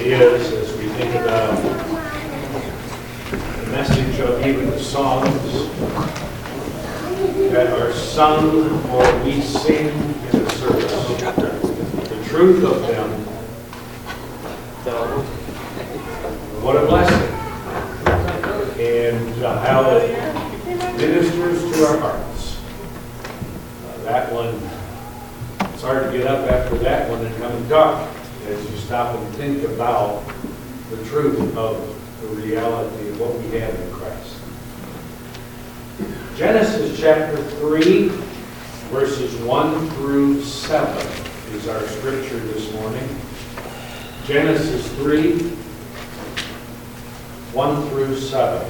is as we think about the message of even the songs that are sung or we sing in the service. The truth of them. What a blessing. And how it ministers to our hearts. That one, it's hard to get up after that one and come and talk as you stop and think about the truth of the reality of what we have in Christ. Genesis chapter 3, verses 1 through 7 is our scripture this morning. Genesis 3, 1 through 7.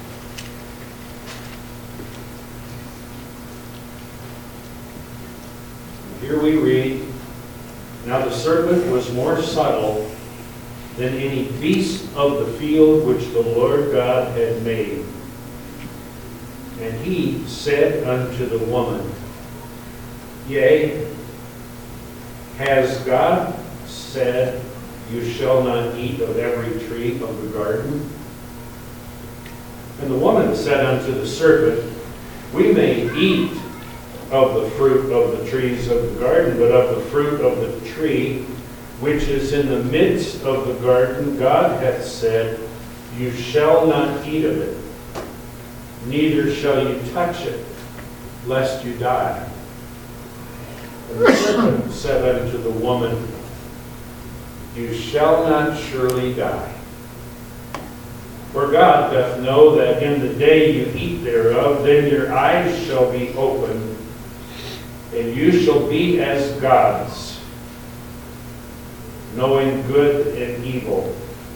Here we read, "Now the serpent was more subtle than any beast of the field which the Lord God had made. And he said unto the woman, Yea, has God said, You shall not eat of every tree of the garden? And the woman said unto the serpent, We may eat of the fruit of the trees of the garden, but of the fruit of the tree which is in the midst of the garden, God hath said, You shall not eat of it, neither shall you touch it, lest you die. And the serpent said unto the woman, You shall not surely die. For God doth know that in the day you eat thereof, then your eyes shall be opened, and you shall be as gods, knowing good and evil.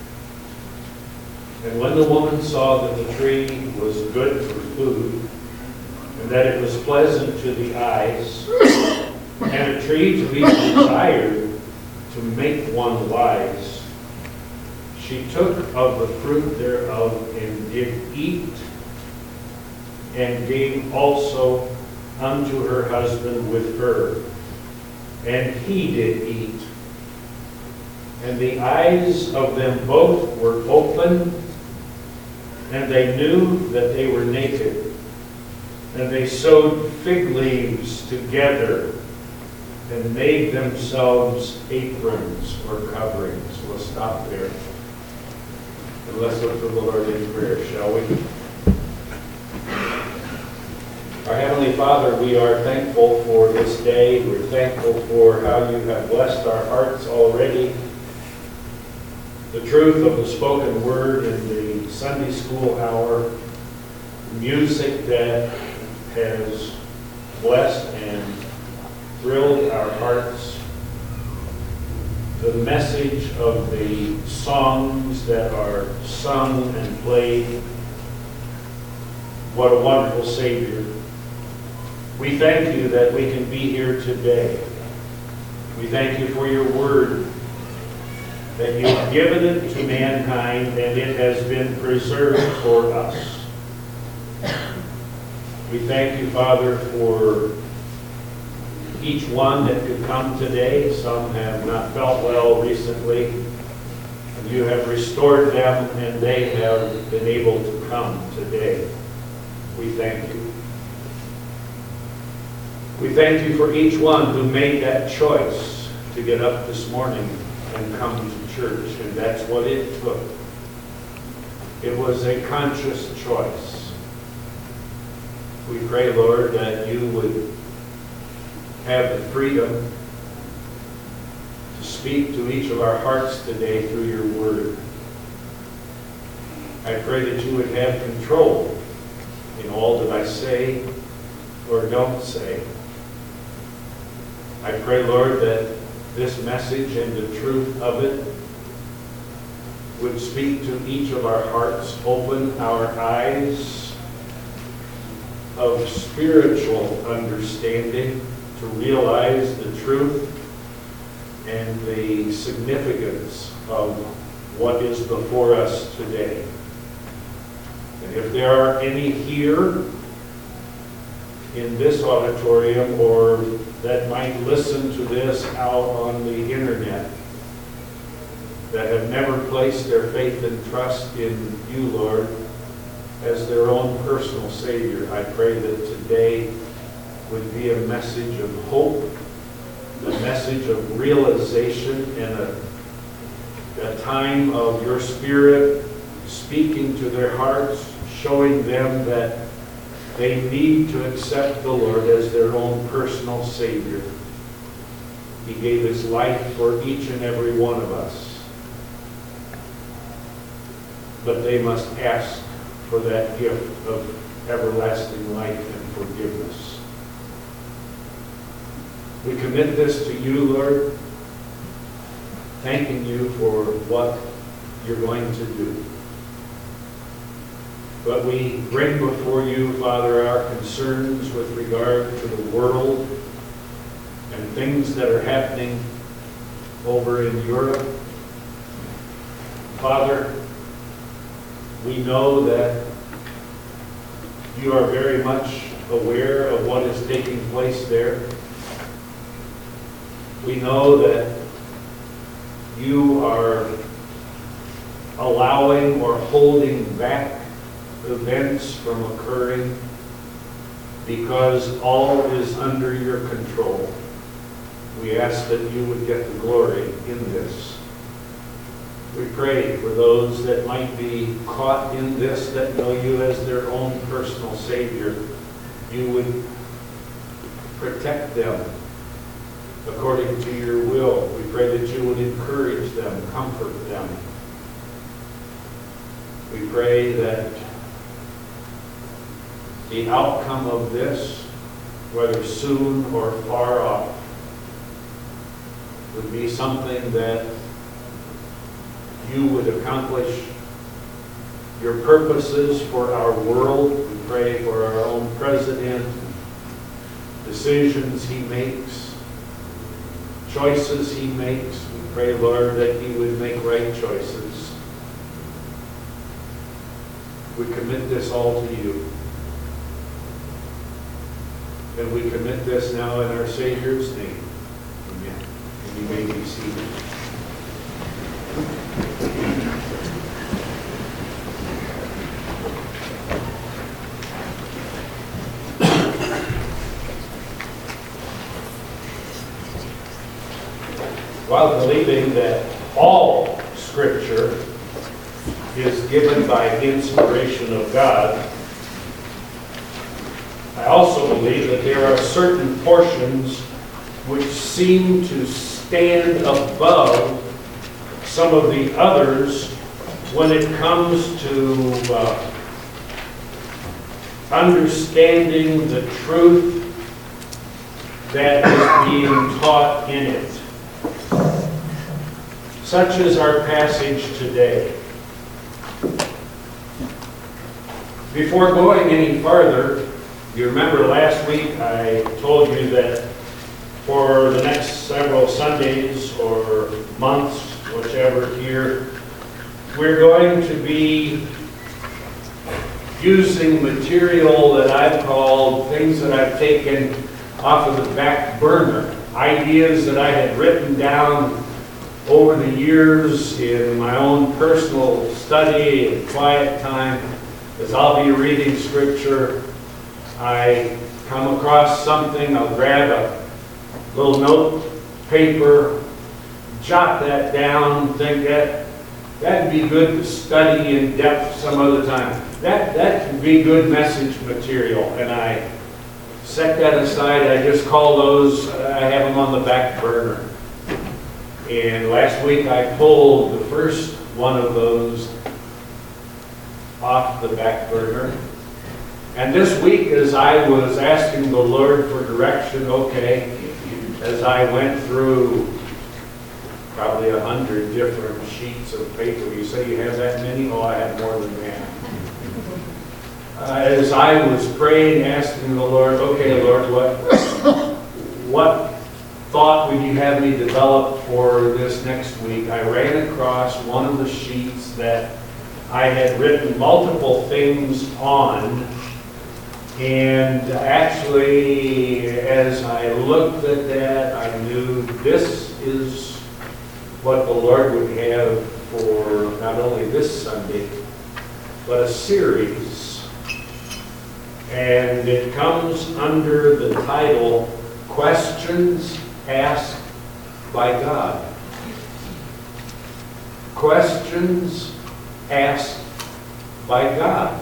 And when the woman saw that the tree was good for food, and that it was pleasant to the eyes, and a tree to be desired to make one wise, she took of the fruit thereof and did eat, and gave also unto her husband with her, and he did eat. And the eyes of them both were opened, and they knew that they were naked. And they sewed fig leaves together and made themselves aprons or coverings. We'll stop there. And let's look to the Lord in prayer, shall we? Our Heavenly Father, we are thankful for this day. We're thankful for how you have blessed our hearts already. The truth of the spoken word in the Sunday school hour, music that has blessed and thrilled our hearts, the message of the songs that are sung and played. What a wonderful Savior. We thank you that we can be here today. We thank you for your word, that you've given it to mankind and it has been preserved for us. We thank you, Father, for each one that could come today. Some have not felt well recently, and you have restored them and they have been able to come today. We thank you. We thank you for each one who made that choice to get up this morning and come to church, and that's what it took. It was a conscious choice. We pray, Lord, that you would have the freedom to speak to each of our hearts today through your word. I pray that you would have control in all that I say or don't say. I pray, Lord, that this message and the truth of it would speak to each of our hearts, open our eyes of spiritual understanding to realize the truth and the significance of what is before us today. And if there are any here in this auditorium or that might listen to this out on the internet, that have never placed their faith and trust in you, Lord, as their own personal Savior. I pray that today would be a message of hope, a message of realization, and a time of your Spirit speaking to their hearts, showing them that they need to accept the Lord as their own personal Savior. He gave his life for each and every one of us. But they must ask for that gift of everlasting life and forgiveness. We commit this to you, Lord, thanking you for what you're going to do. But we bring before you, Father, our concerns with regard to the world and things that are happening over in Europe. Father, we know that you are very much aware of what is taking place there. We know that you are allowing or holding back events from occurring because all is under your control. We ask that you would get the glory in this. We pray for those that might be caught in this, that know you as their own personal Savior. You would protect them according to your will. We pray that you would encourage them, comfort them. We pray that the outcome of this, whether soon or far off, would be something that you would accomplish your purposes for our world. We pray for our own president, decisions he makes, choices he makes. We pray, Lord, that he would make right choices. We commit this all to you. And we commit this now in our Savior's name. Amen. And you may be seated. While believing that all Scripture is given by inspiration of God, I also believe that there are certain portions which seem to stand above some of the others when it comes to understanding the truth that is being taught in it. Such is our passage today. Before going any farther, you remember last week I told you that for the next several Sundays or months, whichever here, we're going to be using material that I've called things that I've taken off of the back burner, ideas that I had written down over the years in my own personal study and quiet time. As I'll be reading Scripture, I come across something, I'll grab a little note paper, jot that down, think that'd be good to study in depth some other time. That would be good message material. And I set that aside. I just call those, I have them on the back burner. And last week I pulled the first one of those off the back burner. And this week, as I was asking the Lord for direction, as I went through probably 100 different sheets of paper. You say you have that many? Oh, I have more than that. As I was praying, asking the Lord, okay, Lord, what thought would you have me develop for this next week? I ran across one of the sheets that I had written multiple things on. And actually, as I looked at that, I knew this is what the Lord would have for not only this Sunday, but a series. And it comes under the title, Questions Asked by God. Questions asked by God.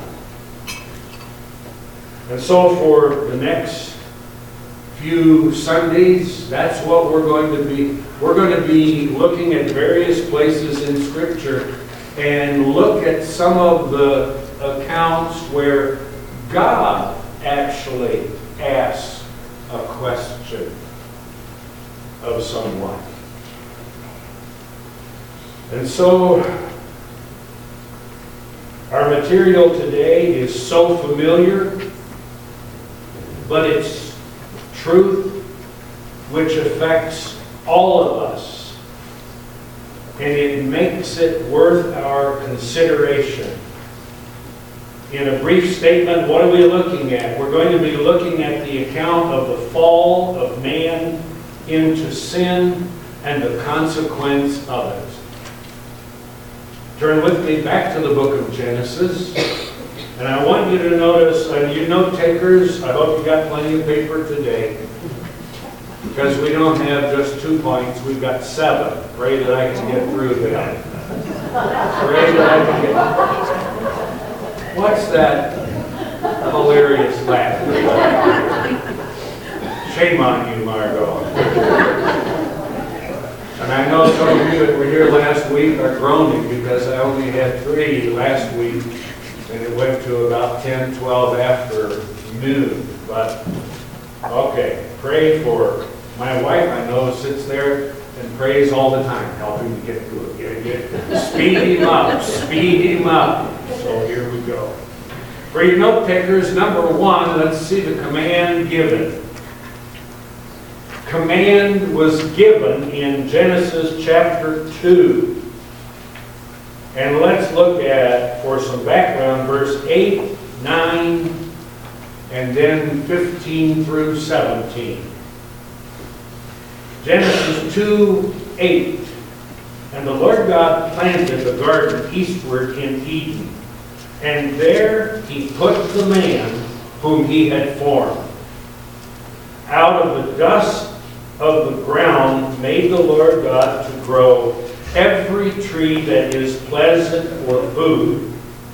And so for the next few Sundays, that's what we're going to be. We're going to be looking at various places in Scripture and look at some of the accounts where God actually asks a question of someone. And so, our material today is so familiar, but it's truth which affects all of us, and it makes it worth our consideration. In a brief statement, what are we looking at? We're going to be looking at the account of the fall of man into sin and the consequence of it. Turn with me back to the book of Genesis, and I want you to notice, and you note takers, I hope you got plenty of paper today, because we don't have just 2 points, we've got 7. Pray that I can get through that. Pray that I can get. What's that hilarious laugh? Shame on you, Margot. And I know some of you that were here last week are groaning because I only had 3 last week, and it went to about 10, 12 after noon. But, okay, pray for my wife. I know sits there and prays all the time, helping to get through it. Speed him up, speed him up. So here we go. For your note takers, number 1, let's see the command given. Command was given in Genesis chapter 2. And let's look at, for some background, verse 8, 9, and then 15 through 17. Genesis 2, 8. And the Lord God planted the garden eastward in Eden, and there he put the man whom he had formed. Out of the dust of the ground made the Lord God to grow every tree that is pleasant for food,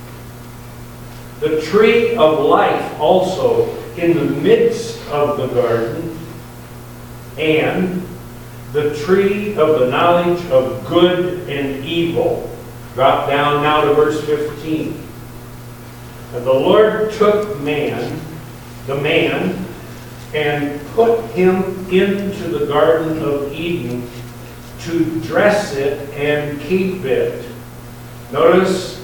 the tree of life also in the midst of the garden, and the tree of the knowledge of good and evil. Drop down now to verse 15. And the Lord took the man, and put him into the Garden of Eden to dress it and keep it. Notice,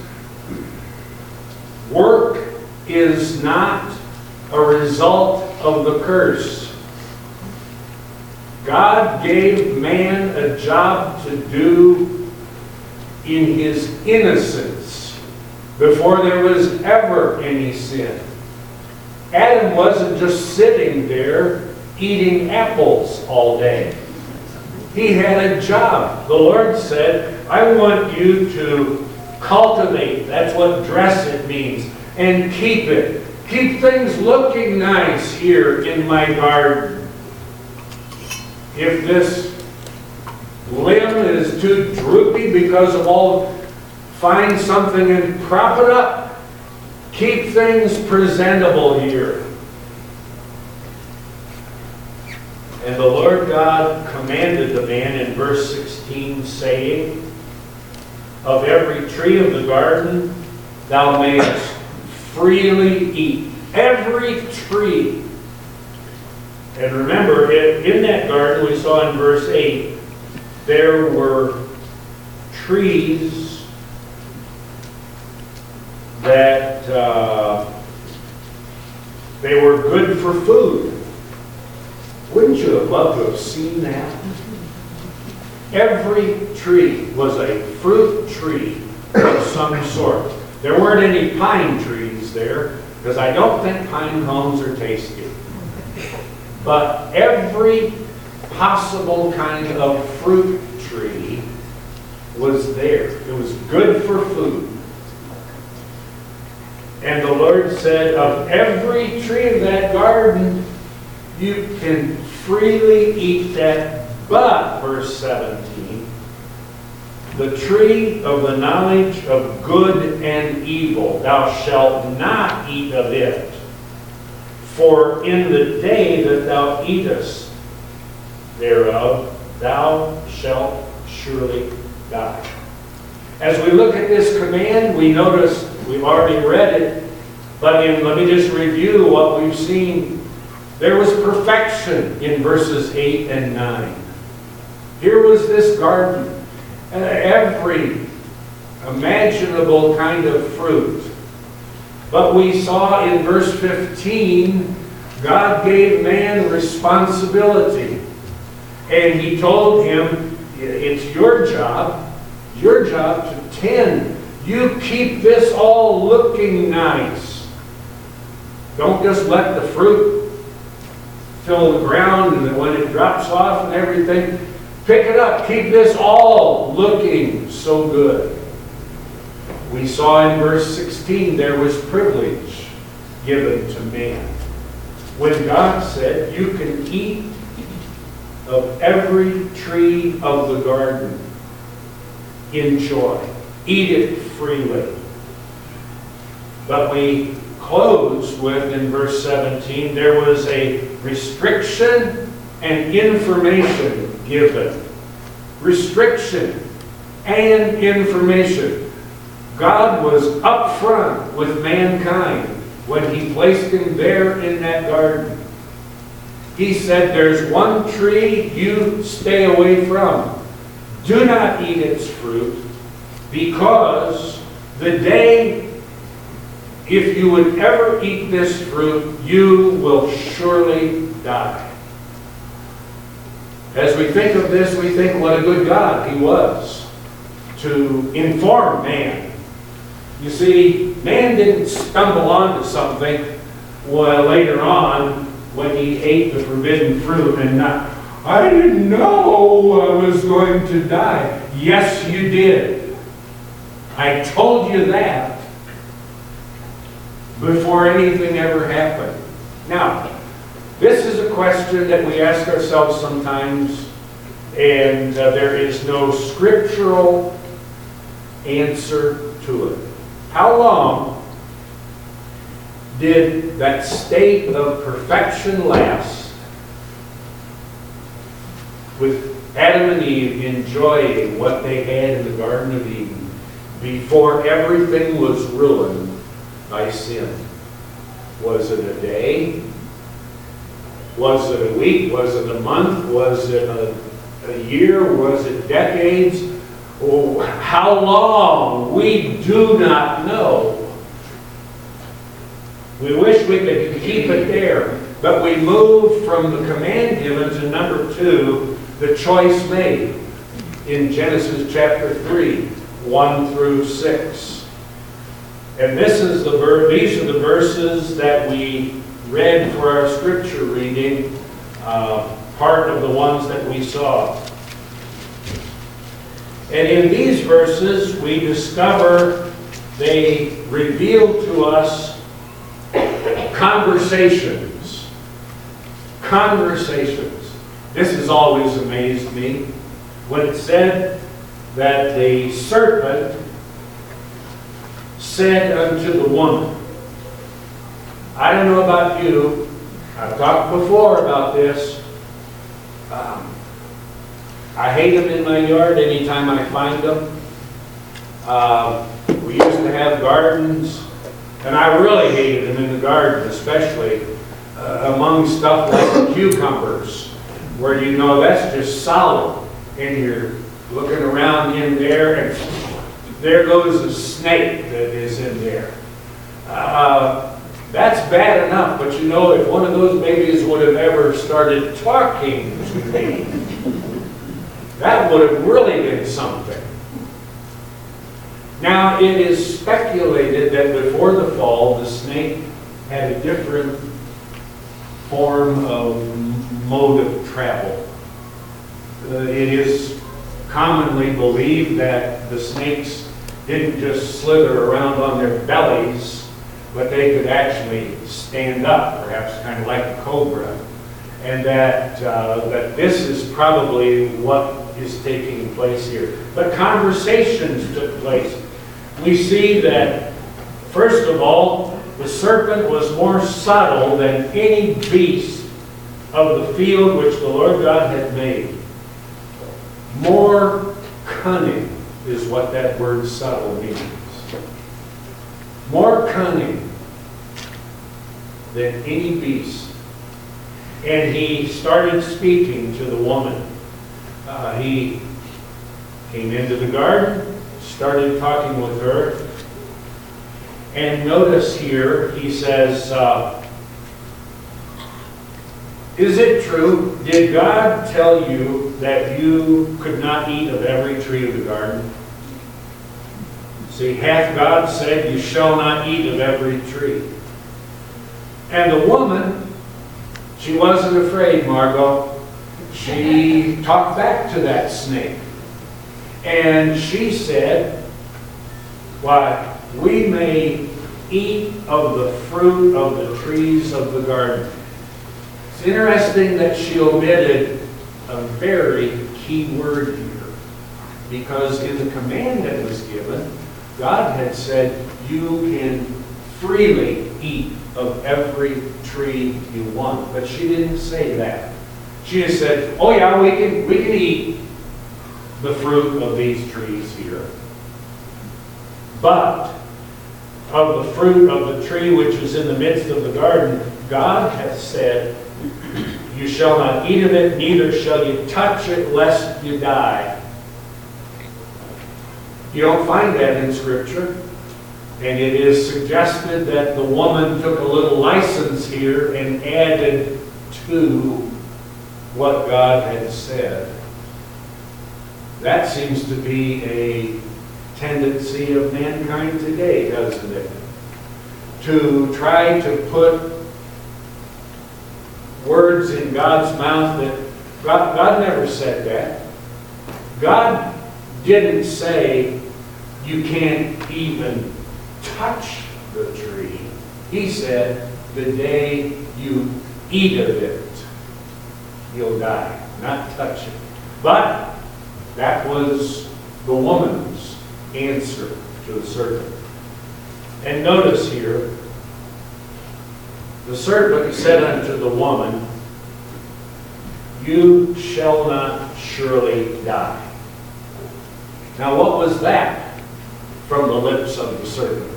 work is not a result of the curse. God gave man a job to do in his innocence before there was ever any sin. Adam wasn't just sitting there eating apples all day. He had a job. The Lord said, I want you to cultivate, that's what dress it means, and keep it. Keep things looking nice here in my garden. If this limb is too droopy because of all, find something and prop it up. Keep things presentable here. And the Lord God commanded the man in verse 16, saying, of every tree of the garden thou mayest freely eat. Every tree. And remember, in that garden we saw in verse 8, there were trees that they were good for food. Wouldn't you have loved to have seen that? Every tree was a fruit tree of some sort. There weren't any pine trees there, because I don't think pine cones are tasty. But every possible kind of fruit tree was there. It was good for food. And the Lord said, of every tree of that garden, you can freely eat that. But, verse 17, the tree of the knowledge of good and evil, thou shalt not eat of it. For in the day that thou eatest thereof, thou shalt surely die. As we look at this command, we notice we've already read it, but let me just review what we've seen. There was perfection in verses 8 and 9. Here was this garden, every imaginable kind of fruit. But we saw in verse 15, God gave man responsibility. And he told him, it's your job to tend. You keep this all looking nice. Don't just let the fruit fill the ground and then when it drops off and everything, pick it up. Keep this all looking so good. We saw in verse 16 there was privilege given to man. When God said, you can eat of every tree of the garden. Enjoy. Eat it freely. But we close with, in verse 17, there was a restriction and information given. Restriction and information. God was upfront with mankind when he placed him there in that garden. He said, there's one tree you stay away from. Do not eat its fruit, because the day, if you would ever eat this fruit, you will surely die. As we think of this, we think what a good God he was to inform man. You see, man didn't stumble onto something later on when he ate the forbidden fruit and I didn't know I was going to die. Yes, you did. I told you that before anything ever happened. Now, this is a question that we ask ourselves sometimes, and there is no scriptural answer to it. How long did that state of perfection last with Adam and Eve enjoying what they had in the Garden of Eden before everything was ruined by sin? Was it a day? Was it a week? Was it a month? Was it a year? Was it decades? Oh, how long? We do not know. We wish we could keep it there, but we move from the command given to number 2, the choice made in Genesis chapter 3, 1 through 6. And these are the verses that we read for our scripture reading, part of the ones that we saw. And in these verses, we discover they reveal to us conversations. Conversations. This has always amazed me. When it said that the serpent said unto the woman, I don't know about you, I've talked before about this. I hate them in my yard anytime I find them. We used to have gardens, and I really hated them in the garden, especially among stuff like cucumbers, where you know that's just solid, and you're looking around in there, and there goes a snake that is in there. That's bad enough, but you know, if one of those babies would have ever started talking to me, that would have really been something. Now, it is speculated that before the fall, the snake had a different form of mode of travel. It is commonly believed that the snakes didn't just slither around on their bellies, but they could actually stand up, perhaps kind of like a cobra. And that this is probably what is taking place here. But conversations took place. We see that, first of all, the serpent was more subtle than any beast of the field which the Lord God had made. More cunning is what that word subtle means. More cunning than any beast. And he started speaking to the woman. He came into the garden, started talking with her. And notice here, he says, is it true? Did God tell you that you could not eat of every tree of the garden? See, hath God said, you shall not eat of every tree? And the woman, she wasn't afraid, Margot. She talked back to that snake. And she said, why, we may eat of the fruit of the trees of the garden. It's interesting that she omitted a very key word here. Because in the command that was given, God had said, you can freely eat of every tree you want. But she didn't say that. She just said, oh yeah, we can eat the fruit of these trees here. But of the fruit of the tree which is in the midst of the garden, God hath said, you shall not eat of it, neither shall you touch it, lest you die. You don't find that in Scripture. And it is suggested that the woman took a little license here and added to what God had said. That seems to be a tendency of mankind today, doesn't it? To try to put words in God's mouth that God never said that. God didn't say you can't even touch the tree. He said, the day you eat of it, you'll die. Not touch it. But that was the woman's answer to the serpent. And notice here, the serpent said unto the woman, you shall not surely die. Now what was that from the lips of the serpent?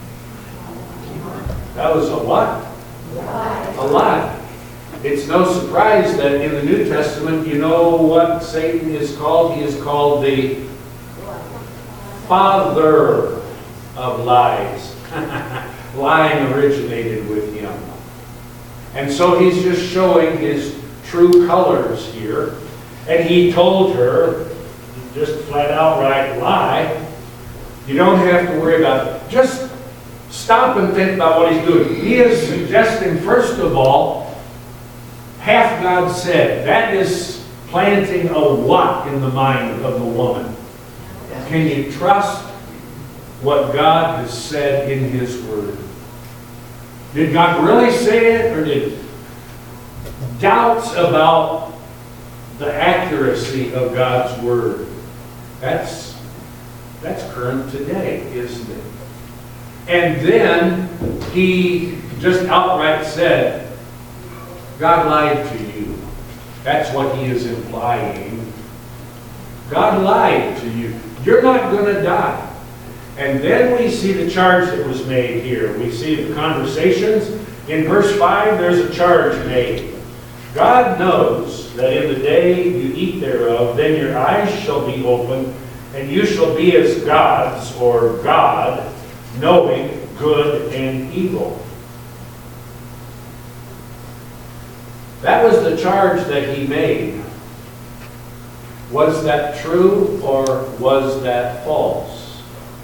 That was a what? A lie. It's no surprise that in the New Testament, you know what Satan is called? He is called the father of lies. Lying originated with him. And so he's just showing his true colors here. And he told her, just flat outright lie, you don't have to worry about it. Just stop and think about what he's doing. He is suggesting, first of all, hath God said. That is planting a what in the mind of the woman. Can you trust what God has said in His Word? Did God really say it, or did doubts about the accuracy of God's Word? That's current today, isn't it? And then he just outright said, God lied to you. That's what he is implying. God lied to you. You're not going to die. And then we see the charge that was made here. We see the conversations. In verse 5, there's a charge made. God knows that in the day you eat thereof, then your eyes shall be opened, and you shall be as gods, or God, knowing good and evil. That was the charge that he made. Was that true, or was that false?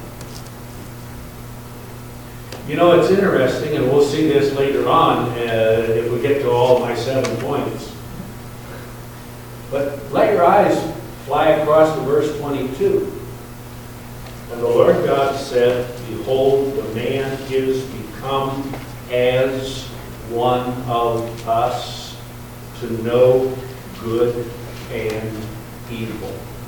You know, it's interesting, and we'll see this later on if we get to all my 7 points. But let your eyes fly across to verse 22. And the Lord God said, Behold, the man is become as one of us, to know good and evil.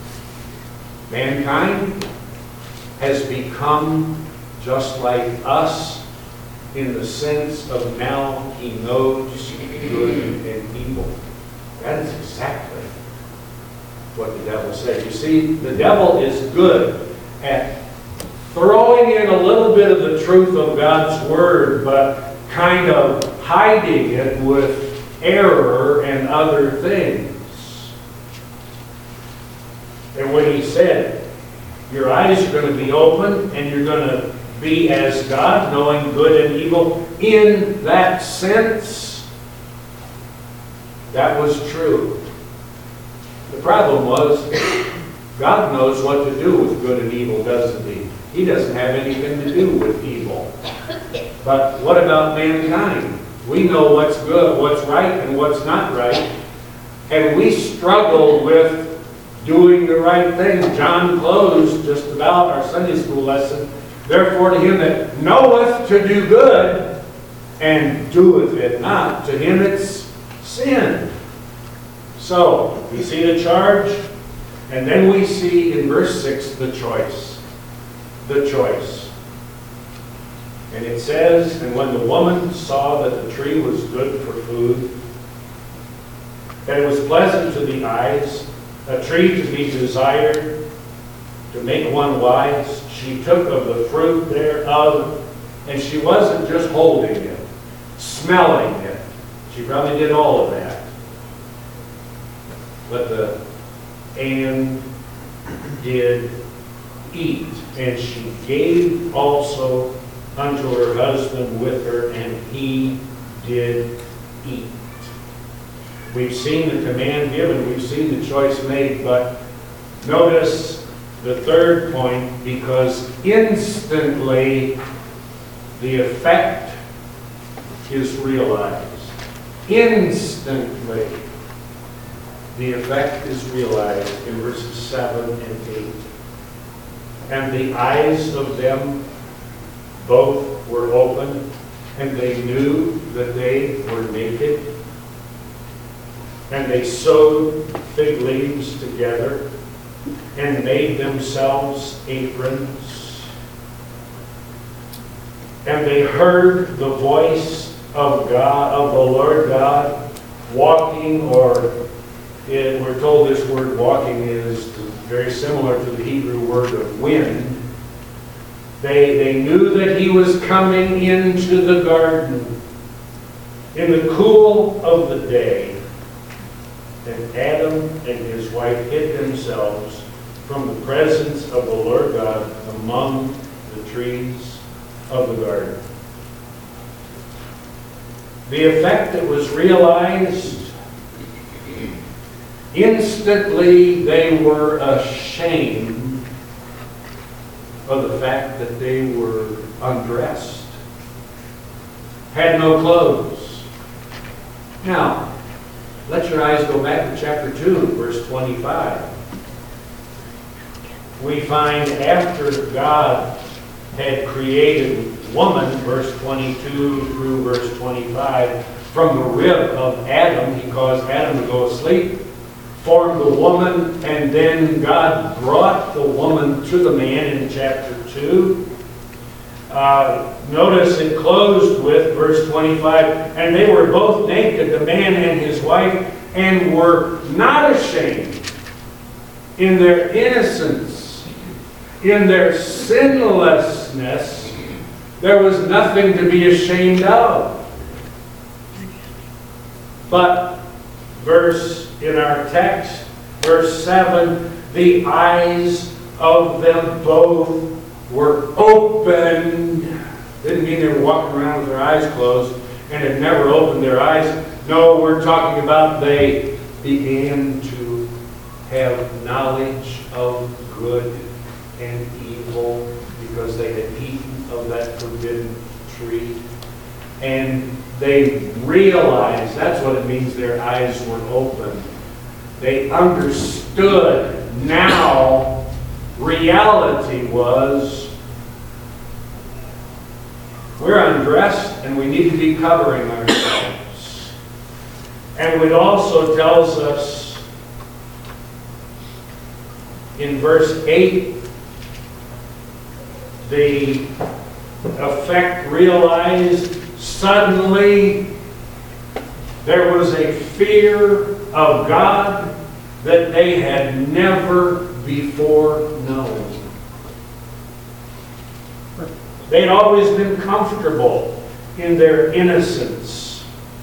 Mankind has become just like us in the sense of now he knows good and evil. That is exactly what the devil said. You see, the devil is good at throwing in a little bit of the truth of God's Word, but kind of hiding it with error and other things. And when he said, your eyes are going to be open and you're going to be as God, knowing good and evil, in that sense, that was true. The problem was, God knows what to do with good and evil, doesn't he? He doesn't have anything to do with evil. But what about mankind? We know what's good, what's right, and what's not right. And we struggle with doing the right thing. John closed just about our Sunday school lesson. Therefore, to him that knoweth to do good and doeth it not, to him it's sin. So, we see the charge, and then we see in verse 6 the choice. The choice. And it says, and when the woman saw that the tree was good for food, that it was pleasant to the eyes, a tree to be desired, to make one wise, she took of the fruit thereof, and she wasn't just holding it, smelling it. She probably did all of that. But and did eat, and she gave also unto her husband with her, and he did eat. We've seen the command given, we've seen the choice made, but notice the third point, because instantly the effect is realized. Instantly the effect is realized in verses 7 and 8. And the eyes of them both were open, and they knew that they were naked. And they sewed fig leaves together and made themselves aprons. And they heard the voice of God, of the Lord God, walking, we're told this word walking is very similar to the Hebrew word of wind. They knew that he was coming into the garden in the cool of the day. And Adam and his wife hid themselves from the presence of the Lord God among the trees of the garden. The effect that was realized, instantly they were ashamed of the fact that they were undressed, had no clothes. Now, let your eyes go back to chapter 2, verse 25. We find after God had created woman, verse 22 through verse 25, from the rib of Adam, he caused Adam to go asleep, formed the woman, and then God brought the woman to the man in chapter 2. Notice it closed with verse 25, and they were both naked, the man and his wife, and were not ashamed. In their innocence, in their sinlessness, there was nothing to be ashamed of. But in our text, verse 7, the eyes of them both were opened. Didn't mean they were walking around with their eyes closed and had never opened their eyes. No, we're talking about they began to have knowledge of good and evil because they had eaten of that forbidden tree. And they realized, that's what it means their eyes were open. They understood now reality was we're undressed and we need to be covering ourselves. And it also tells us in verse 8, the effect realized suddenly there was a fear of God that they had never before known. They'd always been comfortable in their innocence.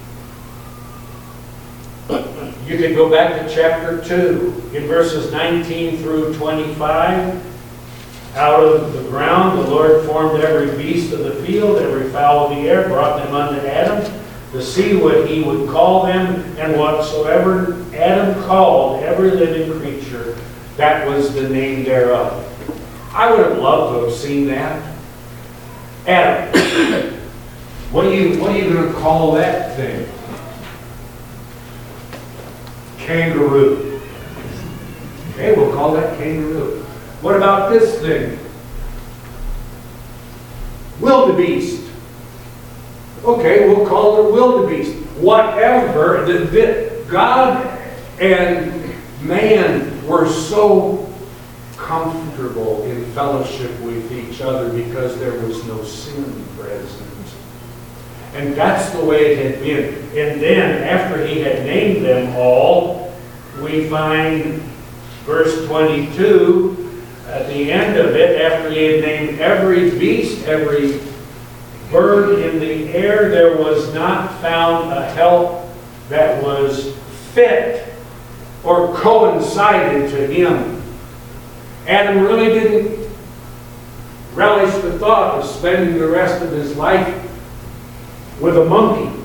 You could go back to chapter 2 in verses 19 through 25. Out of the ground the Lord formed every beast of the field, every fowl of the air, brought them unto Adam to see what he would call them, and whatsoever Adam called every living creature, that was the name thereof. I would have loved to have seen that. Adam, what are you going to call that thing? Kangaroo. Okay, we'll call that kangaroo. What about this thing? Wildebeest. Okay, we'll call it wildebeest. Whatever. God and man were so comfortable in fellowship with each other because there was no sin present. And that's the way it had been. And then, after he had named them all, we find verse 22, at the end of it, after he had named every beast, every bird in the air, there was not found a help that was fit or coincided to him. Adam really didn't relish the thought of spending the rest of his life with a monkey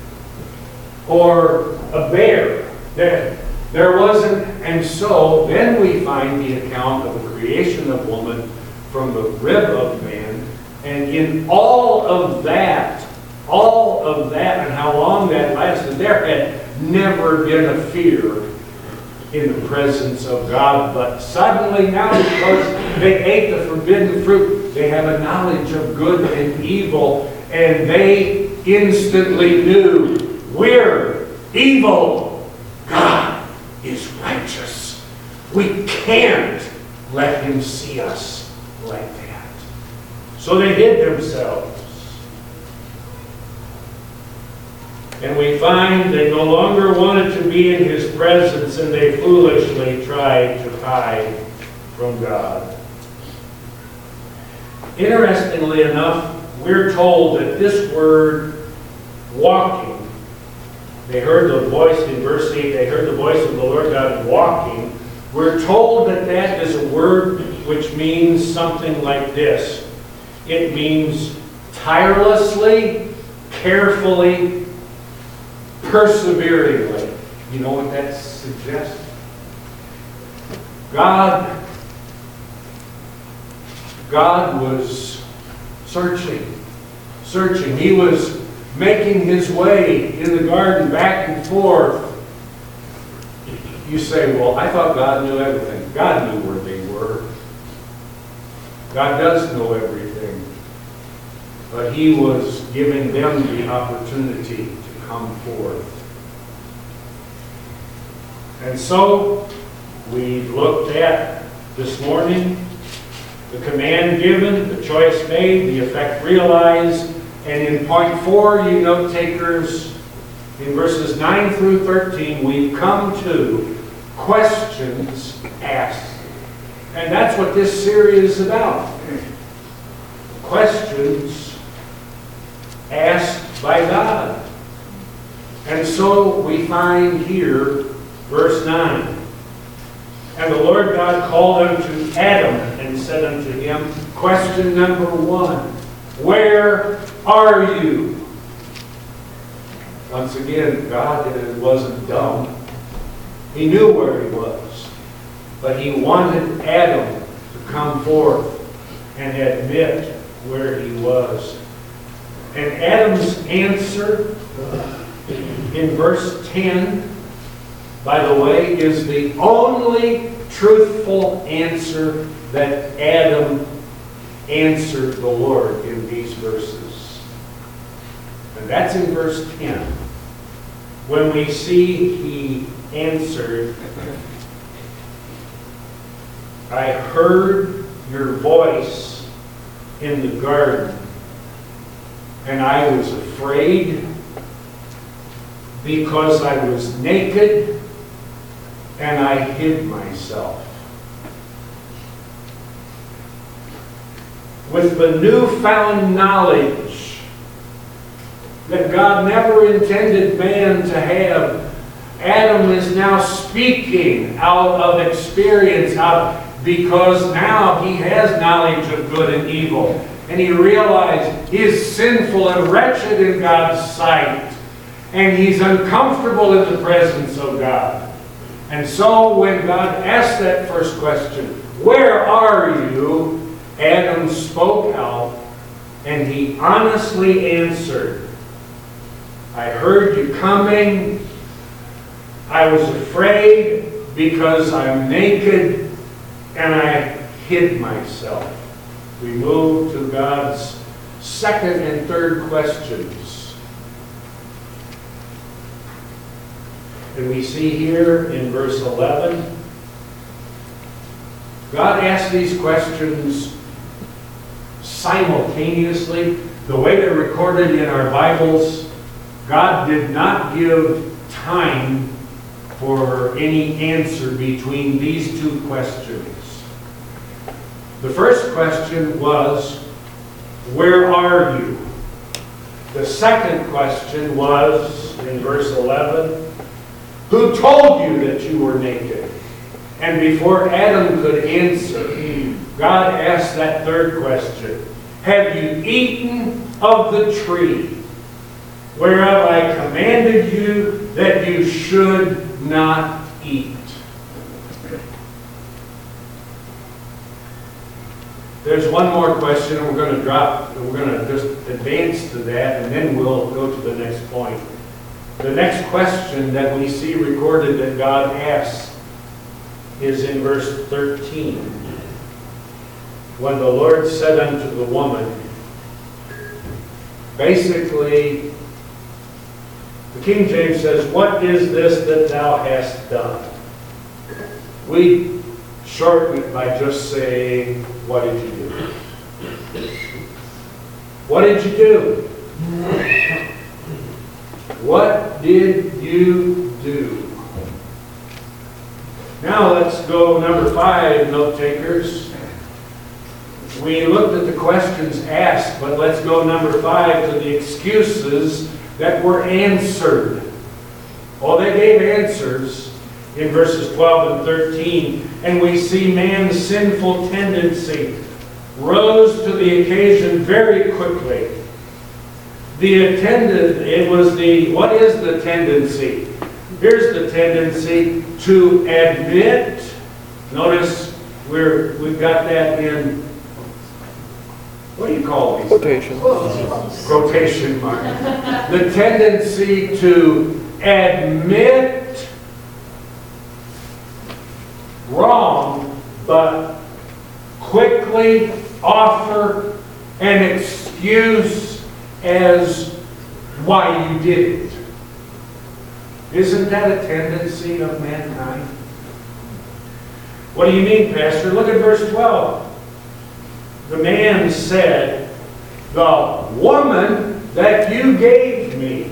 or a bear. There wasn't, and so then we find the account of the creation of woman from the rib of man, and in all of that, and how long that lasted, there had never been a fear in the presence of God. But suddenly now, because they ate the forbidden fruit, they have a knowledge of good and evil, and they instantly knew, we're evil. God is righteous. We can't let him see us like that. So they hid themselves. And we find they no longer wanted to be in his presence, and they foolishly tried to hide from God. Interestingly enough, we're told that this word, walking, they heard the voice, in verse 8, they heard the voice of the Lord God walking. We're told that that is a word which means something like this. It means tirelessly, carefully, perseveringly. You know what that suggests? God was searching. He was making his way in the garden back and forth. You say, well, I thought God knew everything. God knew where they were. God does know everything. But he was giving them the opportunity to come forth. And so, we've looked at this morning the command given, the choice made, the effect realized, and in point 4, you note takers, in verses 9 through 13, we've come to questions asked. And that's what this series is about. Questions asked by God. And so we find here, verse 9. And the Lord God called unto Adam and said unto him, question number 1, where are you? Once again, God wasn't dumb. He knew where he was. But he wanted Adam to come forth and admit where he was. And Adam's answer in verse 10, by the way, is the only truthful answer that Adam answered the Lord in these verses. And that's in verse 10. When we see he answered, I heard your voice in the garden, and I was afraid because I was naked and I hid myself. With the newfound knowledge that God never intended man to have, Adam is now speaking out of experience, because now he has knowledge of good and evil. And he realized he is sinful and wretched in God's sight. And he's uncomfortable in the presence of God. And so when God asked that first question, where are you? Adam spoke out and he honestly answered, I heard you coming. I was afraid because I'm naked and I hid myself. We move to God's second and third questions. And we see here in verse 11, God asked these questions simultaneously. The way they're recorded in our Bibles, God did not give time for any answer between these two questions. The first question was, where are you? The second question was, in verse 11, who told you that you were naked? And before Adam could answer, God asked that third question, have you eaten of the tree whereof I commanded you that you should not eat? There's one more question, and we're going to just advance to that, and then we'll go to the next point. The next question that we see recorded that God asks is in verse 13. When the Lord said unto the woman, basically, the King James says, what is this that thou hast done? We shorten it by just saying, what did you do? What did you do? What did you do? Now let's go number 5, note takers. We looked at the questions asked, but let's go number 5 to the excuses that were answered. Well, they gave answers in verses 12 and 13, and we see man's sinful tendency rose to the occasion very quickly. What is the tendency? Here's the tendency to admit. Notice we've got that in, what do you call these? Quotation. Quotation mark. The tendency to admit wrong, but quickly offer an excuse as why you did it. Isn't that a tendency of mankind? What do you mean, Pastor? Look at verse 12. The man said, the woman that you gave me,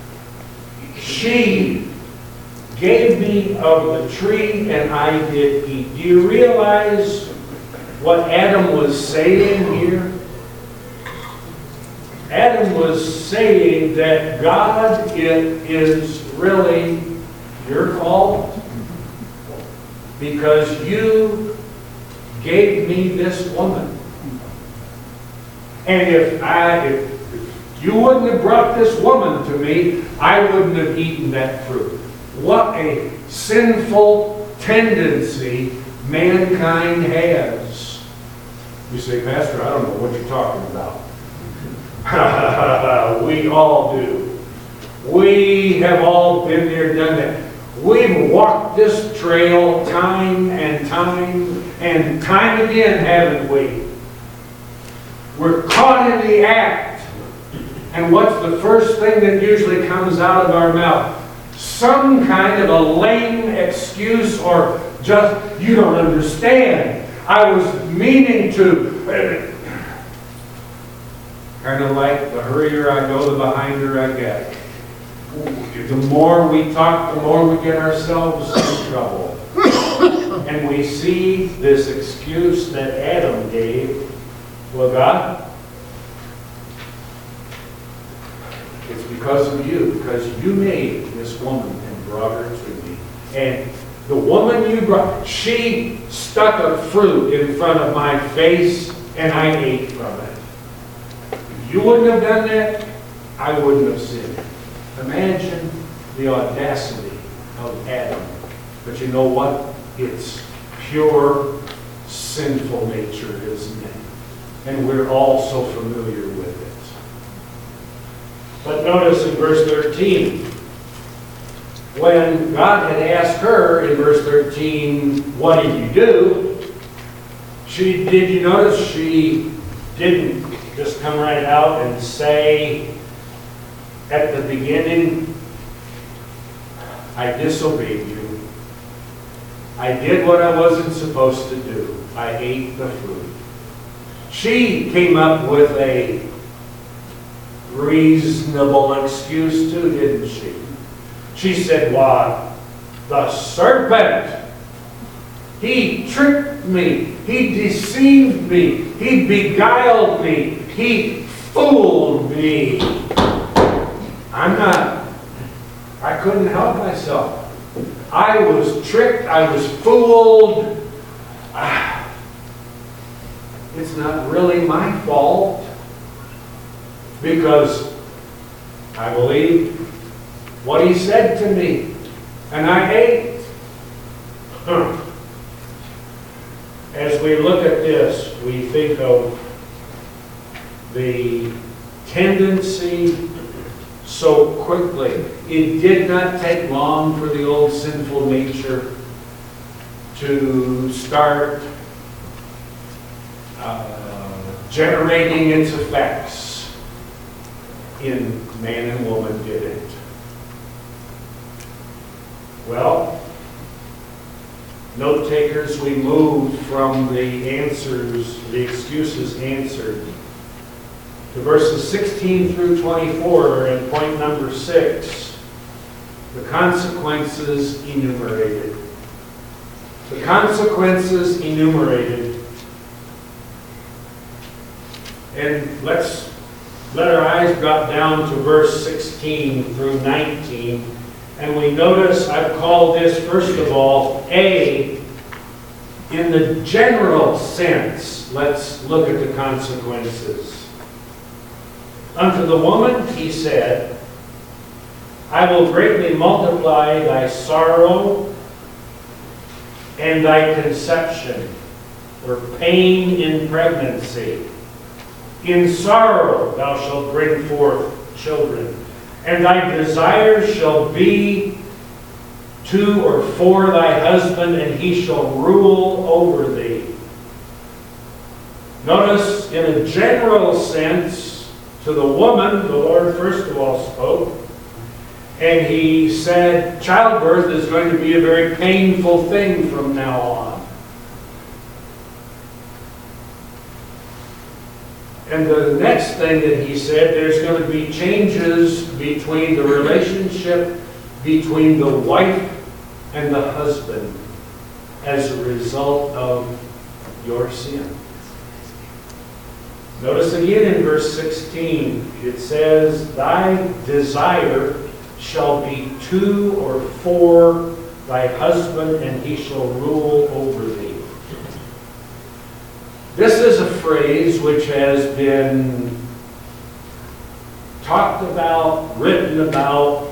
she gave me of the tree and I did eat. Do you realize what Adam was saying here? Adam was saying that God, it is really your fault because you gave me this woman. And if you wouldn't have brought this woman to me, I wouldn't have eaten that fruit. What a sinful tendency mankind has. You say, Pastor, I don't know what you're talking about. We all do. We have all been there, done that. We've walked this trail time and time again, haven't we? We're caught in the act. And what's the first thing that usually comes out of our mouth? Some kind of a lame excuse, or just, you don't understand. I was meaning to. Kind of like the hurrier I go, the behinder I get. The more we talk, the more we get ourselves in trouble. And we see this excuse that Adam gave. Well, God, it's because of you, because you made this woman and brought her to me. And the woman you brought, she stuck a fruit in front of my face, and I ate from it. If you wouldn't have done that, I wouldn't have sinned. Imagine the audacity of Adam. But you know what? It's pure sinful nature, isn't it? And we're all so familiar with it. But notice in verse 13, when God had asked her in verse 13, what did you do? Did you notice she didn't just come right out and say at the beginning, I disobeyed you. I did what I wasn't supposed to do. I ate the fruit. She came up with a reasonable excuse too, didn't she? She said, "Why, the serpent, he tricked me, he deceived me, he beguiled me, he fooled me. I couldn't help myself. I was tricked, I was fooled. It's not really my fault, because I believed what he said to me, and I ate." As we look at this, we think of the tendency so quickly. It did not take long for the old sinful nature to start generating its effects in man and woman, did it? Well, note takers, we moved from the answers, the excuses answered, to verses 16 through 24, and point number 6, the consequences enumerated. The consequences enumerated. And let's let our eyes drop down to verse 16 through 19. And we notice, I've called this, first of all, A, in the general sense. Let's look at the consequences. Unto the woman he said, I will greatly multiply thy sorrow and thy conception, or pain in pregnancy. In sorrow thou shalt bring forth children, and thy desire shall be to or for thy husband, and he shall rule over thee. Notice, in a general sense, to the woman, the Lord first of all spoke, and he said, childbirth is going to be a very painful thing from now on. And the next thing that he said, there's going to be changes between the relationship between the wife and the husband as a result of your sin. Notice again in verse 16, it says, thy desire shall be to or for thy husband, and he shall rule over thee. This is a phrase which has been talked about, written about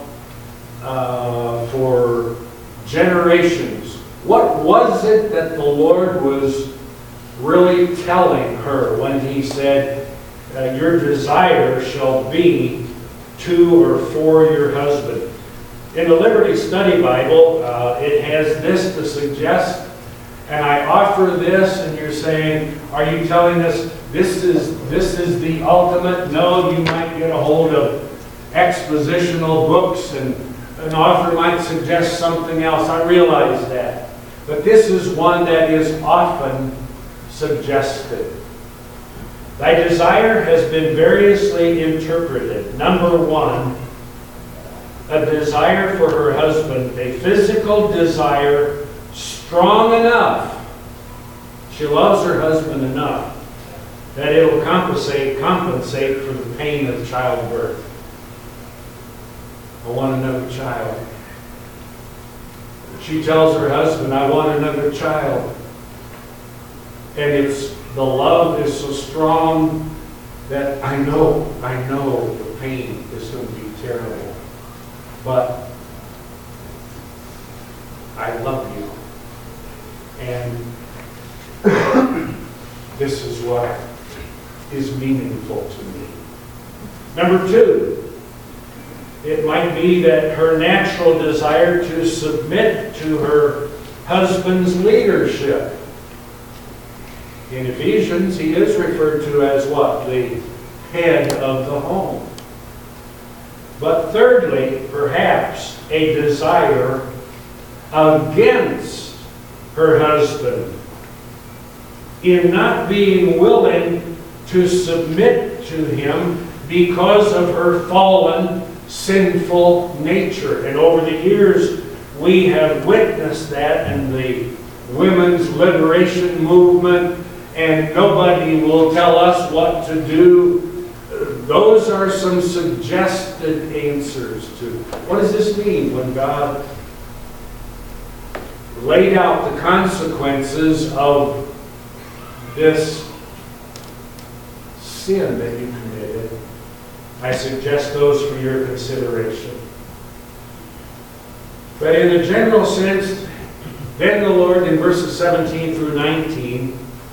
for generations. What was it that the Lord was really telling her when he said, your desire shall be to or for your husband? In the Liberty Study Bible, it has this to suggest, and I offer this, and you're saying, are you telling us this is the ultimate? No, you might get a hold of expositional books, and an author might suggest something else. I realize that. But this is one that is often suggested. Thy desire has been variously interpreted. Number one, a desire for her husband, a physical desire strong enough. She loves her husband enough that it'll compensate for the pain of childbirth. I want another child. She tells her husband, I want another child. And the love is so strong that I know the pain is going to be terrible. But I love you. And this is what is meaningful to me. Number two, it might be that her natural desire to submit to her husband's leadership. In Ephesians, he is referred to as what? The head of the home. But thirdly, perhaps a desire against her husband in not being willing to submit to him because of her fallen, sinful nature. And over the years, we have witnessed that in the women's liberation movement, and nobody will tell us what to do. Those are some suggested answers to what does this mean when God laid out the consequences of this sin that you committed. I suggest those for your consideration. But in a general sense, then the Lord in verses 17 through 19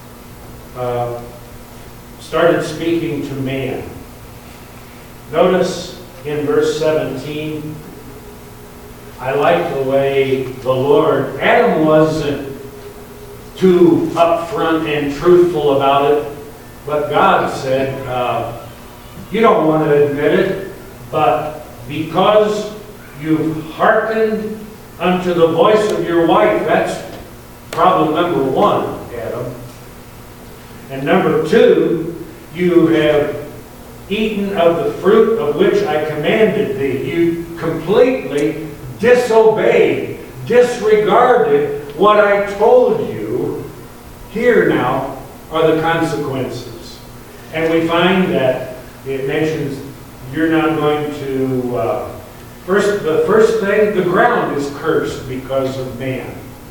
started speaking to man. Notice in verse 17, I like the way the Lord, Adam wasn't too upfront and truthful about it, but God said, you don't want to admit it, but because you've hearkened unto the voice of your wife, that's problem number one, Adam. And number two, you have eaten of the fruit of which I commanded thee. You completely disobeyed, disregarded what I told you. Here now are the consequences. And we find that it mentions you're not going to, the first thing, the ground is cursed because of man.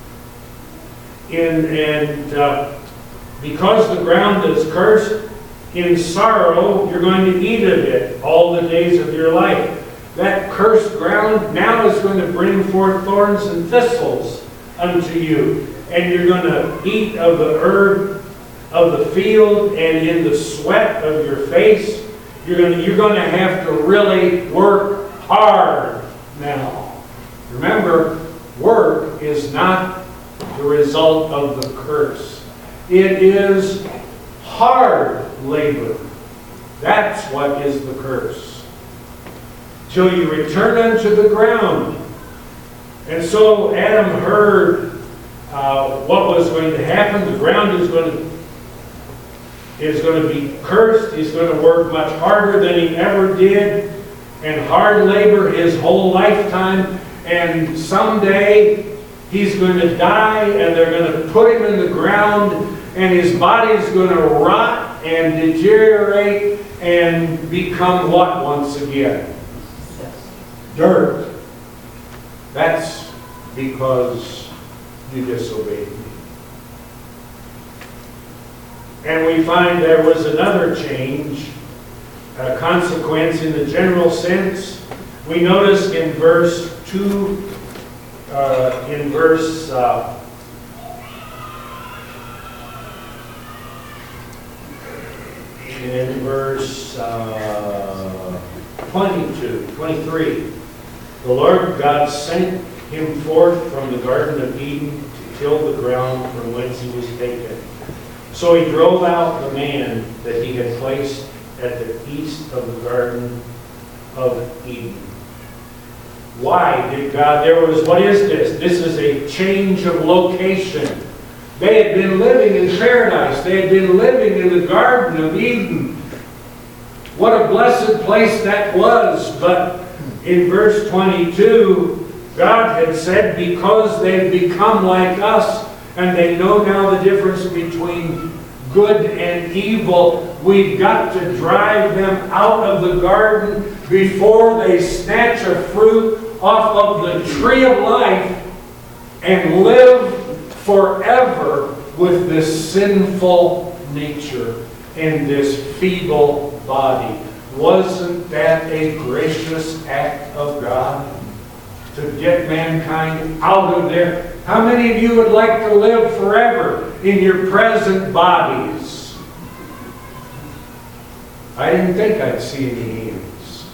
Because the ground is cursed, in sorrow you're going to eat of it all the days of your life. That cursed ground now is going to bring forth thorns and thistles unto you. And you're going to eat of the herb of the field, and in the sweat of your face, you're going to have to really work hard now. Remember, work is not the result of the curse. It is hard labor. That's what is the curse. Till you return unto the ground. And so Adam heard what was going to happen. The ground is going to be cursed. He's going to work much harder than he ever did, and hard labor his whole lifetime. And someday he's going to die, and they're going to put him in the ground, and his body's going to rot and deteriorate and become what once again? Dirt. That's because you disobeyed me. And we find there was another change, a consequence in the general sense. We notice in verse 2, in verse 23, The Lord God sent him forth from the Garden of Eden to till the ground from whence he was taken. So he drove out the man that he had placed at the east of the Garden of Eden. Why did God, what is this? This is a change of location. They had been living in paradise. They had been living in the Garden of Eden. What a blessed place that was. But in verse 22, God had said, because they've become like us, and they know now the difference between good and evil, we've got to drive them out of the garden before they snatch a fruit off of the tree of life and live forever with this sinful nature and this feeble body. Wasn't that a gracious act of God to get mankind out of there? How many of you would like to live forever in your present bodies? I didn't think I'd see any hands.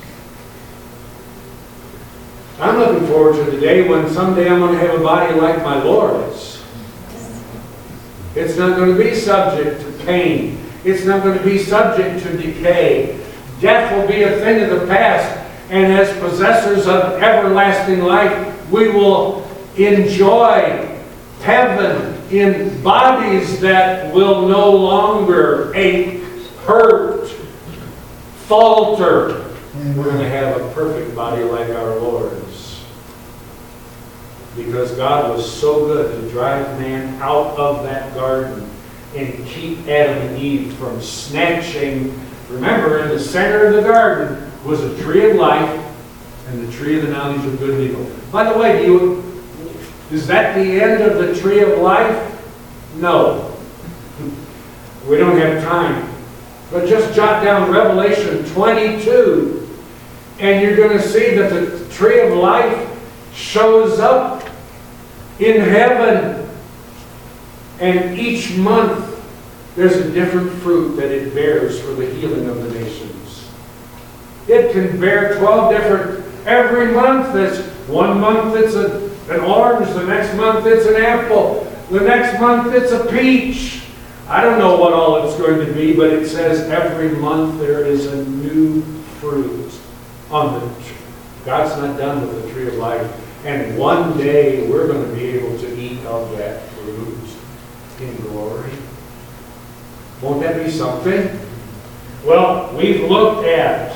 I'm looking forward to the day when someday I'm going to have a body like my Lord's. It's not going to be subject to pain. It's not going to be subject to decay. Death will be a thing of the past. And as possessors of everlasting life, we will enjoy heaven in bodies that will no longer ache, hurt, falter. We're going to have a perfect body like our Lord's. Because God was so good to drive man out of that garden and keep Adam and Eve from snatching. Remember, in the center of the garden was a tree of life and the tree of the knowledge of good and evil. By the way, is that the end of the tree of life? No. We don't have time. But just jot down Revelation 22, and you're going to see that the tree of life shows up in heaven. And each month, there's a different fruit that it bears for the healing of the nations. It can bear 12 different. Every month, one month it's an orange, the next month it's an apple, the next month it's a peach. I don't know what all it's going to be, but it says every month there is a new fruit on the tree. God's not done with the tree of life. And one day we're going to be able to eat of that fruit in glory. Won't that be something? Well, we've looked at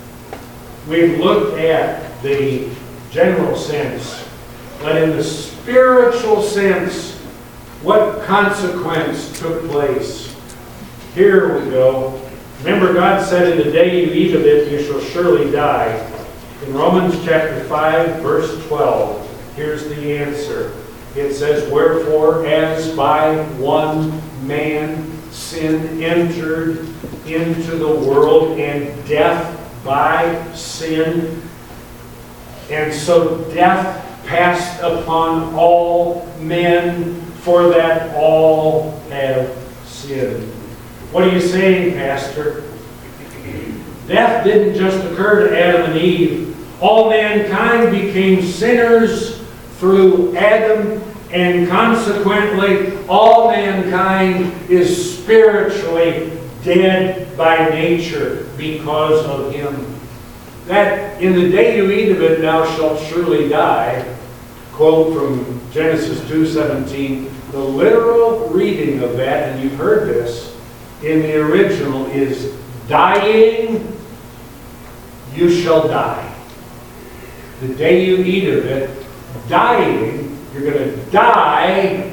the general sense, but in the spiritual sense, what consequence took place? Here we go. Remember, God said, in the day you eat of it, you shall surely die. In Romans chapter 5, verse 12, here's the answer. It says, wherefore, as by one man sin entered into the world, and death by sin, and so death passed upon all men, for that all have sinned. What are you saying, Pastor? Death didn't just occur to Adam and Eve. All mankind became sinners through Adam, and consequently, all mankind is spiritually dead by nature because of him. That in the day you eat of it, thou shalt surely die. Quote from Genesis 2:17. The literal reading of that, and you've heard this, in the original is, dying, you shall die. The day you eat of it, dying, you're going to die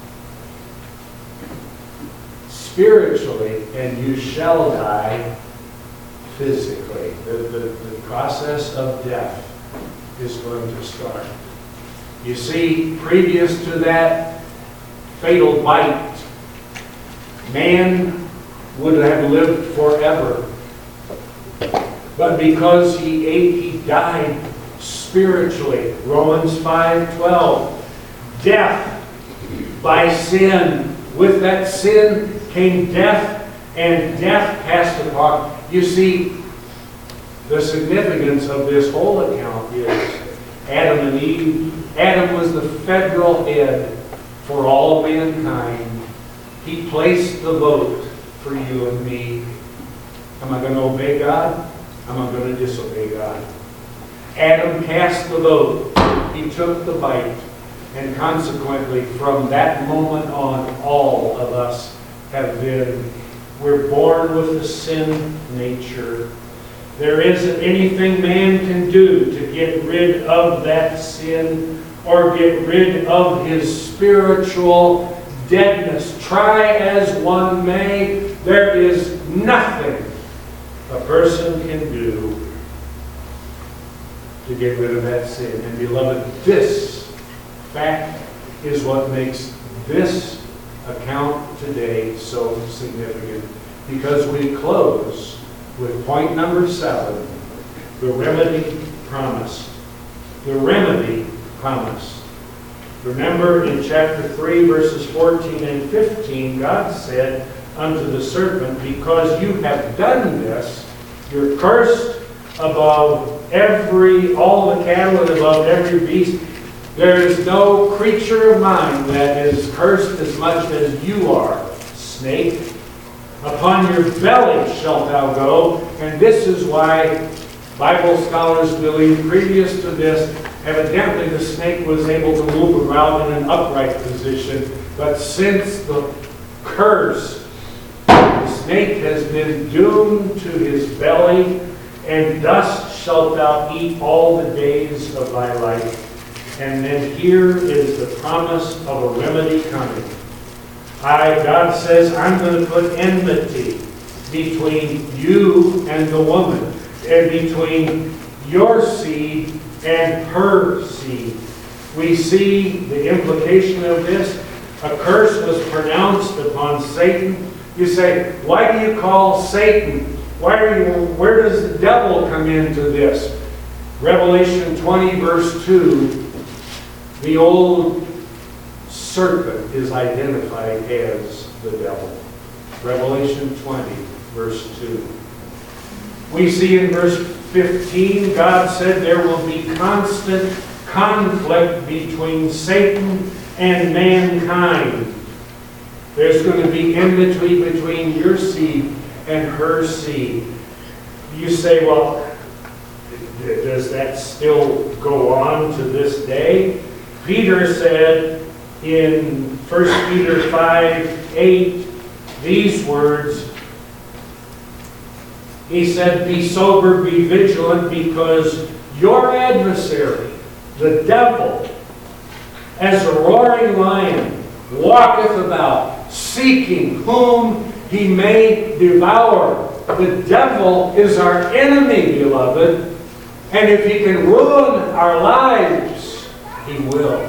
spiritually, and you shall die physically. The process of death is going to start. You see, previous to that fatal bite, man would have lived forever. But because he ate, he died spiritually. Romans 5:12. Death by sin. With that sin came death, and death passed upon. You see, the significance of this whole account is Adam and Eve. Adam was the federal head for all mankind. He placed the vote for you and me. Am I going to obey God? Am I going to disobey God? Adam cast the vote. He took the bite. And consequently, from that moment on, all of us we're born with a sin nature. There isn't anything man can do to get rid of that sin or get rid of his spiritual deadness. Try as one may, there is nothing a person can do to get rid of that sin. And beloved, this fact is what makes this account today so significant. Because we close with point number 7, the remedy promised. The remedy promised. Remember in chapter 3, verses 14 and 15, God said unto the serpent, because you have done this, you're cursed above all the cattle and above every beast. There is no creature of mine that is cursed as much as you are, snake. Upon your belly shalt thou go. And this is why Bible scholars believe previous to this, evidently the snake was able to move around in an upright position. But since the curse, the snake has been doomed to his belly, and dust shalt thou eat all the days of thy life. And then here is the promise of a remedy coming. God says, I'm going to put enmity between you and the woman, and between your seed and her seed. We see the implication of this. A curse was pronounced upon Satan. You say, why do you call Satan? Where does the devil come into this? Revelation 20, verse 2, the old serpent is identified as the devil. Revelation 20, verse 2. We see in verse 15, God said there will be constant conflict between Satan and mankind. There's going to be enmity between your seed and her seed. You say, well, does that still go on to this day? Peter said in 1 Peter 5:8 these words. He said, be sober, be vigilant, because your adversary, the devil, as a roaring lion, walketh about, seeking whom he may devour. The devil is our enemy, beloved. And if he can ruin our lives, he will.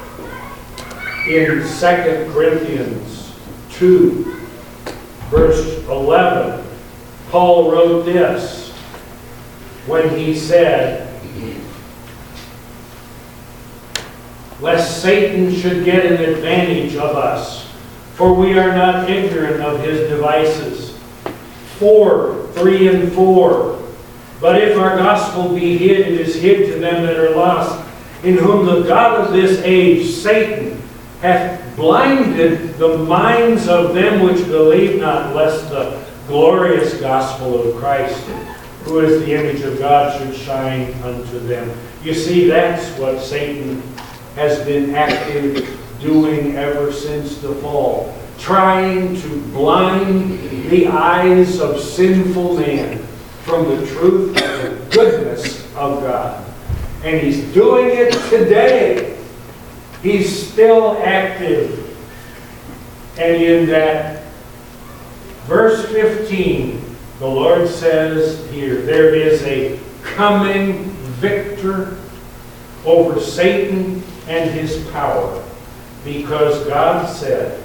In 2 Corinthians 2, verse 11, Paul wrote this when he said, lest Satan should get an advantage of us, for we are not ignorant of his devices. 4:3 and 4. But if our gospel be hid, it is hid to them that are lost, in whom the God of this age, Satan, hath blinded the minds of them which believe not, lest the glorious gospel of Christ, who is the image of God, should shine unto them. You see, that's what Satan has been active doing ever since the fall. Trying to blind the eyes of sinful man from the truth and the goodness of God. And he's doing it today. He's still active. And in that verse 15, the Lord says here, there is a coming victor over Satan and his power. Because God said,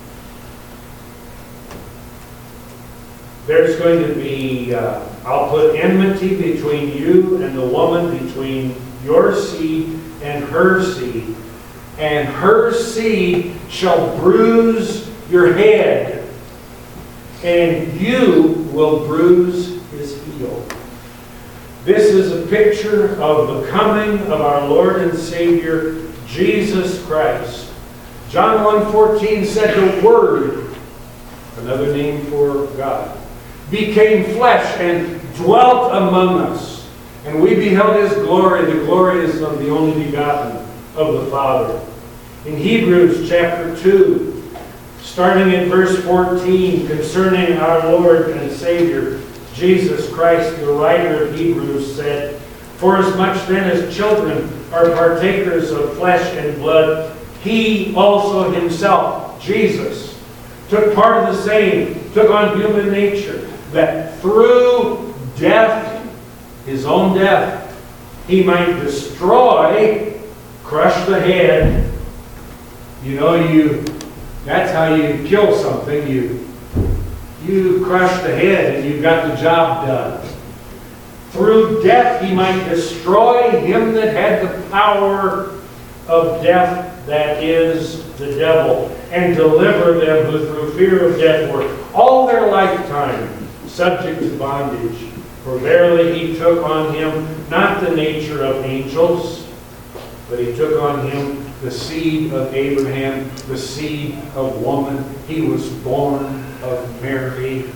there's going to be, I'll put enmity between you and the woman, between your seed and her seed. And her seed shall bruise your head, and you will bruise his heel. This is a picture of the coming of our Lord and Savior, Jesus Christ. John 1:14 said the Word, another name for God, became flesh and dwelt among us. And we beheld His glory. The glory is of the only begotten of the Father. In Hebrews chapter 2, starting in verse 14, concerning our Lord and Savior, Jesus Christ, the writer of Hebrews said, "Forasmuch then as children are partakers of flesh and blood, He also Himself, Jesus, took part of the same, took on human nature, that through death, His own death, He might destroy, crush the head." You know, that's how you kill something. You crush the head and you've got the job done. Through death He might destroy him that had the power of death, that is, the devil, and deliver them who through fear of death were all their lifetime subject to bondage. For verily He took on Him not the nature of angels, but He took on Him the seed of Abraham, the seed of woman. He was born of Mary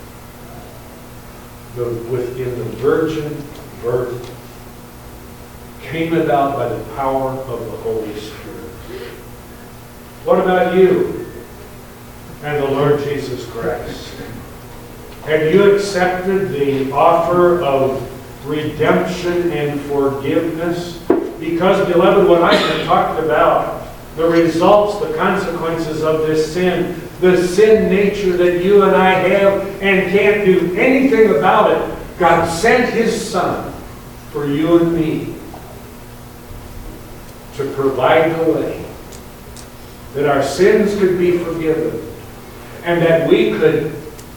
within the virgin birth, came about by the power of the Holy Spirit. What about you and the Lord Jesus Christ? Have you accepted the offer of redemption and forgiveness? Because, beloved, what I have talked about, the results, the consequences of this sin, the sin nature that you and I have and can't do anything about it, God sent His Son for you and me to provide the way that our sins could be forgiven and that we could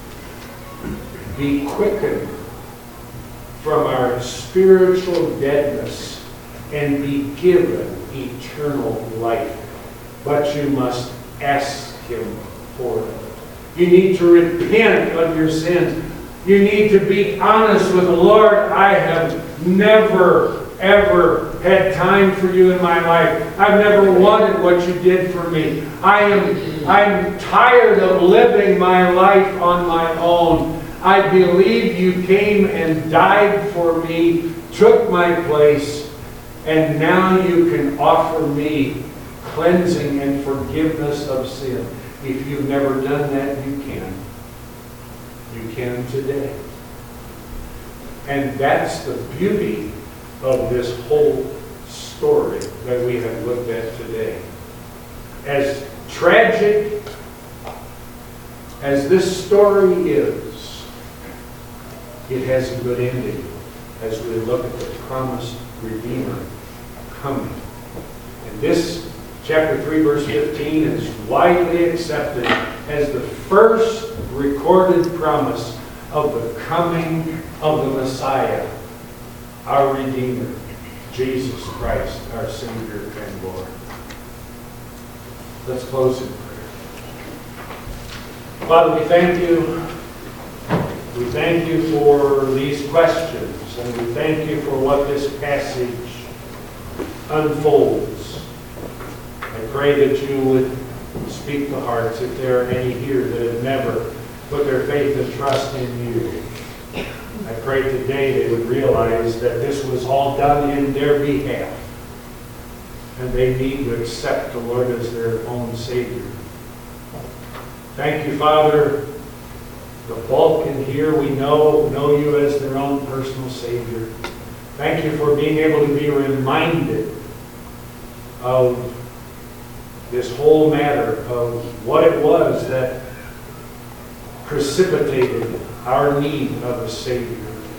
be quickened from our spiritual deadness and be given eternal life. But you must ask Him for it. You need to repent of your sins. You need to be honest with the Lord. I have never, ever had time for you in my life. I've never wanted what you did for me. I'm tired of living my life on my own. I believe you came and died for me, took my place, and now you can offer me cleansing and forgiveness of sin. If you've never done that, you can. You can today. And that's the beauty of this whole story that we have looked at today. As tragic as this story is, it has a good ending as we look at the promised Redeemer coming. And this chapter 3, verse 15 is widely accepted as the first recorded promise of the coming of the Messiah, our Redeemer, Jesus Christ, our Savior and Lord. Let's close in prayer. Father, we thank you. We thank you for these questions, and we thank you for what this passage unfolds. I pray that you would speak to hearts, if there are any here that have never put their faith and trust in you. I pray today they would realize that this was all done in their behalf, and they need to accept the Lord as their own Savior. Thank you, Father. The bulk in here, we know you as their own personal Savior. Thank you for being able to be reminded of this whole matter, of what it was that precipitated our need of a Savior.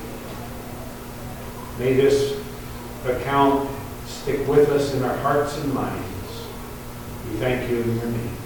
May this account stick with us in our hearts and minds. We thank you in your name.